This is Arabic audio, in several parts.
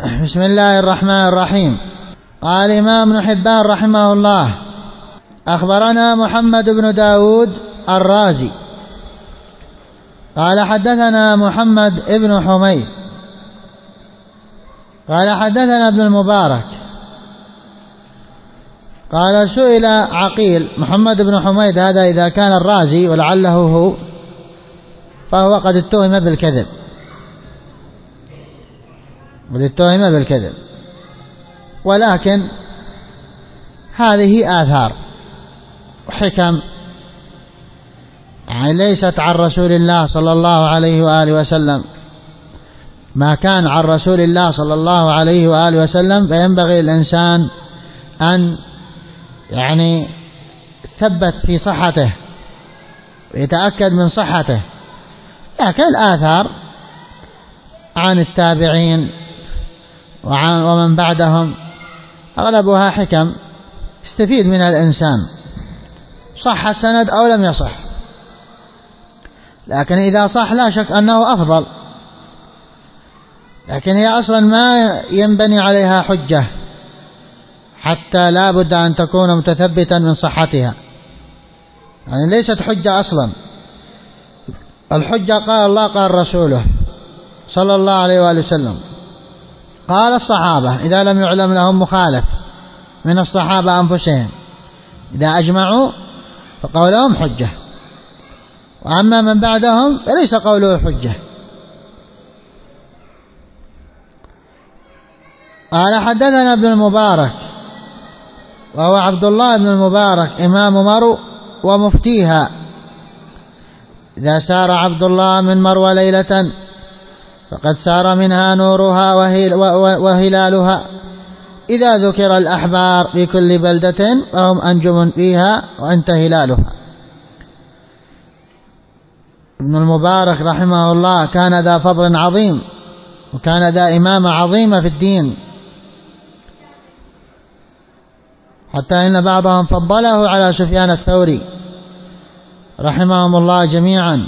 بسم الله الرحمن الرحيم. قال الإمام ابن حبان رحمه الله: أخبرنا محمد بن داود الرازي قال حدثنا محمد بن حميد قال حدثنا ابن المبارك قال سئل عقيل. محمد بن حميد هذا إذا كان الرازي ولعله هو فهو قد اتهم بالكذب، ولكن هذه آثار وحكم يعني ليست عن رسول الله صلى الله عليه وآله وسلم. ما كان عن رسول الله صلى الله عليه وآله وسلم فينبغي الإنسان أن يعني يثبت في صحته ويتأكد من صحته. لكن الآثار عن التابعين ومن بعدهم أغلبها حكم يستفيد منها الإنسان، صح السند أو لم يصح. لكن إذا صح لا شك أنه أفضل، لكن هي أصلا ما ينبني عليها حجة، حتى لا بد أن تكون متثبتا من صحتها، يعني ليست حجة أصلا. الحجة قال الله قال رسوله صلى الله عليه وآله وسلم، قال الصحابة إذا لم يعلم لهم مخالف من الصحابة أنفسهم، إذا أجمعوا فقولهم حجة، وأما من بعدهم فليس قوله حجة. قال حدثنا ابن المبارك وهو عبد الله بن المبارك إمام مرو ومفتيها. إذا سار عبد الله من مرو ليلة فقد سار منها نورها وهلالها. إذا ذكر الأحبار في كل بلدة فهم أنجم فيها وأنت هلالها. ابن المبارك رحمه الله كان ذا فضل عظيم، وكان ذا إمامة عظيمة في الدين، حتى إن بعضهم فضله على سفيان الثوري رحمهم الله جميعا.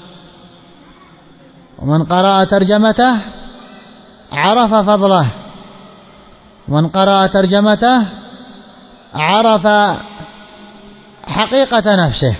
ومن قرأ ترجمته عرف فضله، ومن قرأ ترجمته عرف حقيقة نفسه،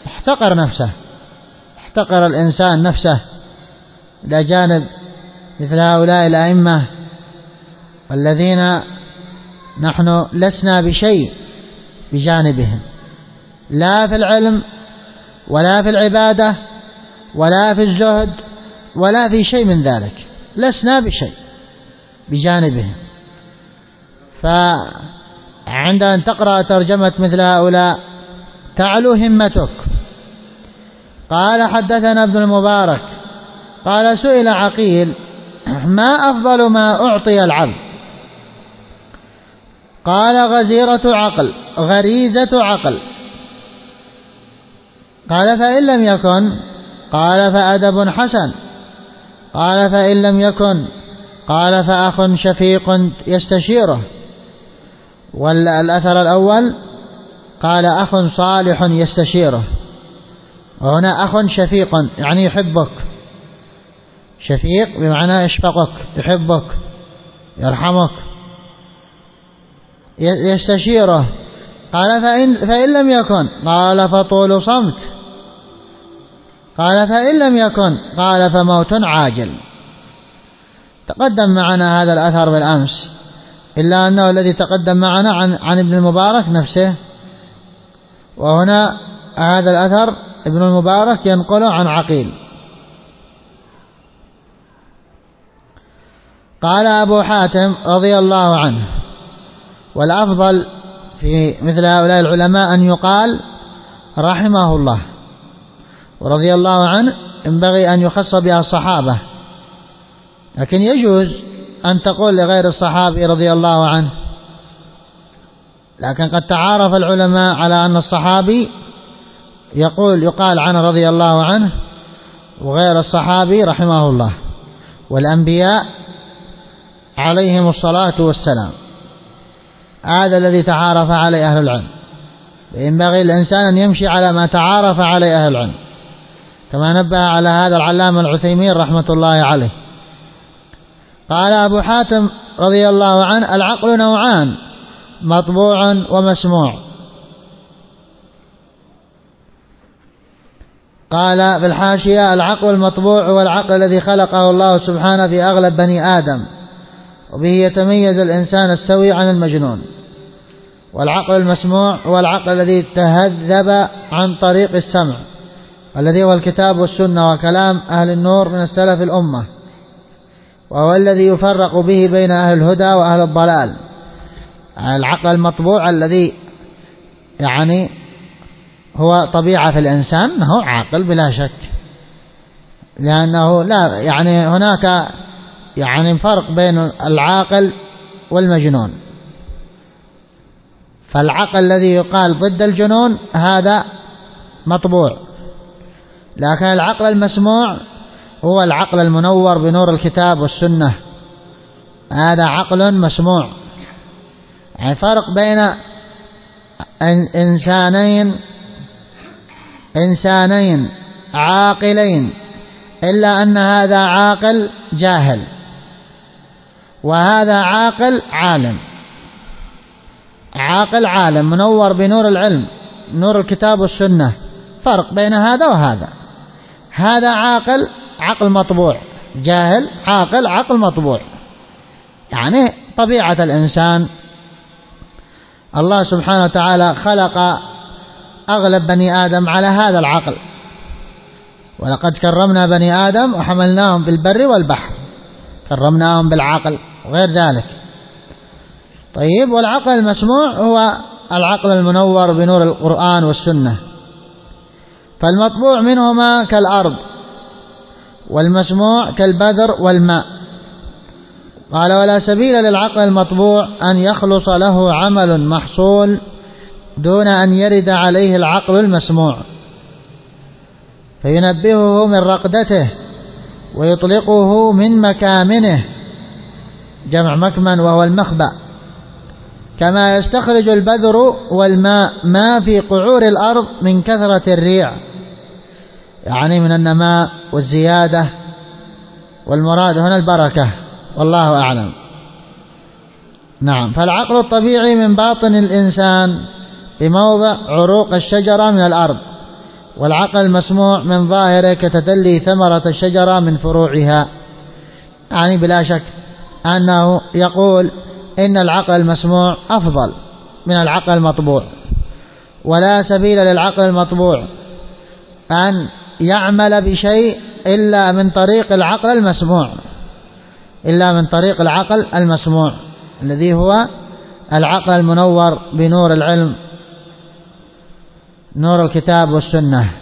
احتقر الإنسان نفسه إلى جانب مثل هؤلاء الأئمة، والذين نحن لسنا بشيء بجانبهم، لا في العلم ولا في العبادة ولا في الزهد ولا في شيء من ذلك، لسنا بشيء بجانبهم. فعند أن تقرأ ترجمة مثل هؤلاء تعلو همتك. قال حدثنا ابن المبارك قال سئل عقيل: ما أفضل ما أعطي العبد؟ قال: غريزة عقل. قال: فإن لم يكن؟ قال: فأدب حسن. قال: فإن لم يكن؟ قال: فأخ شفيق يستشيره. والأثر الأول قال: أخ صالح يستشيره، وهنا أخ شفيق يعني يحبك، شفيق بمعنى يشفقك، يحبك، يرحمك، يستشيره. قال: فإن لم يكن؟ قال: فطول صمت. قال: فإن لم يكن؟ قال: فموت عاجل. تقدم معنا هذا الأثر بالأمس، إلا أنه الذي تقدم معنا عن ابن المبارك نفسه، وهنا هذا الأثر ابن المبارك ينقله عن عقيل. قال أبو حاتم رضي الله عنه: والأفضل في مثل هؤلاء العلماء أن يقال رحمه الله ورضي الله عنه، ينبغي أن يخص بها الصحابة، لكن يجوز أن تقول لغير الصحابي رضي الله عنه، لكن قد تعارف العلماء على أن الصحابي يقال عنه رضي الله عنه، وغير الصحابي رحمه الله. والأنبياء عليهم الصلاة والسلام هذا الذي تعارف عليه أهل العلم، ينبغي الإنسان أن يمشي على ما تعارف عليه أهل العلم، كما نبه على هذا العلامة العثيمين رحمة الله عليه. قال أبو حاتم رضي الله عنه: العقل نوعان، مطبوع ومسموع. قال في الحاشية: العقل المطبوع هو العقل الذي خلقه الله سبحانه في أغلب بني آدم، وبه يتميز الإنسان السوي عن المجنون. والعقل المسموع هو العقل الذي تهذب عن طريق السمع، الذي هو الكتاب والسنة وكلام أهل النور من السلف الأمة، وهو الذي يفرق به بين أهل الهدى وأهل الضلال. العقل المطبوع الذي يعني هو طبيعة في الإنسان هو عاقل بلا شك، لأنه لا يعني هناك يعني فرق بين العاقل والمجنون. فالعقل الذي يقال ضد الجنون هذا مطبوع، لكن العقل المسموع هو العقل المنور بنور الكتاب والسنة، هذا عقل مسموع. يعني فرق بين إنسانين عاقلين، إلا أن هذا عاقل جاهل وهذا عاقل عالم، عاقل عالم منور بنور العلم نور الكتاب والسنة، فرق بين هذا وهذا. هذا عاقل عقل مطبوع، جاهل عاقل عقل مطبوع. يعني طبيعة الإنسان الله سبحانه وتعالى خلق أغلب بني آدم على هذا العقل، ولقد كرمنا بني آدم وحملناهم في البر والبحر، كرمناهم بالعقل وغير ذلك. طيب، والعقل المسموع هو العقل المنور بنور القرآن والسنة، فالمطبوع منهما كالأرض والمسموع كالبذر والماء. قال: ولا سبيل للعقل المطبوع أن يخلص له عمل محصول دون أن يرد عليه العقل المسموع فينبهه من رقدته ويطلقه من مكامنه، جمع مكمن وهو المخبأ، كما يستخرج البذر والماء ما في قعور الأرض من كثرة الريع، يعني من النماء والزيادة، والمراد هنا البركة، والله أعلم. نعم. فالعقل الطبيعي من باطن الإنسان بموضع عروق الشجرة من الأرض، والعقل المسموع من ظاهره كتدلي ثمرة الشجرة من فروعها. يعني بلا شك أنه يقول إن العقل المسموع أفضل من العقل المطبوع، ولا سبيل للعقل المطبوع أن يعمل بشيء إلا من طريق العقل المسموع، إلا من طريق العقل المسموع الذي هو العقل المنور بنور العلم نور الكتاب والسنة.